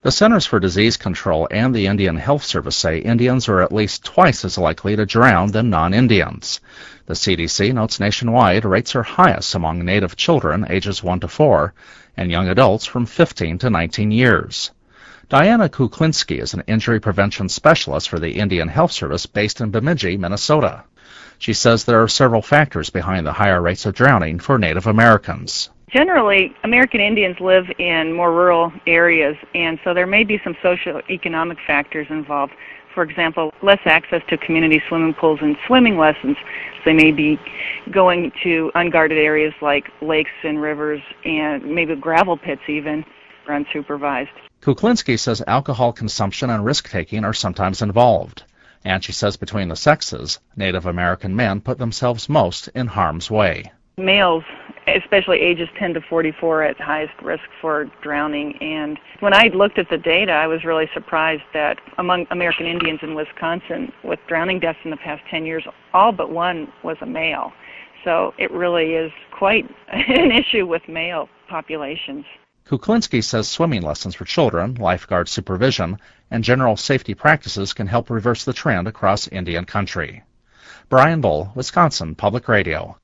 The Centers for Disease Control and the Indian Health Service say Indians are at least twice as likely to drown than non-Indians. The CDC notes nationwide rates are highest among Native children ages 1 to 4 and young adults from 15 to 19 years. Diana Kuklinski is an injury prevention specialist for the Indian Health Service based in Bemidji, Minnesota. She says there are several factors behind the higher rates of drowning for Native Americans. Generally, American Indians live in more rural areas, and so there may be some socioeconomic factors involved. For example, less access to community swimming pools and swimming lessons. So they may be going to unguarded areas like lakes and rivers and maybe gravel pits even, or unsupervised. Kuklinski says alcohol consumption and risk-taking are sometimes involved. And she says between the sexes, Native American men put themselves most in harm's way. Males, especially ages 10 to 44, are at highest risk for drowning. And when I looked at the data, I was really surprised that among American Indians in Wisconsin, with drowning deaths in the past 10 years, all but one was a male. So it really is quite an issue with male populations. Kuklinski says swimming lessons for children, lifeguard supervision, and general safety practices can help reverse the trend across Indian country. Brian Bull, Wisconsin Public Radio.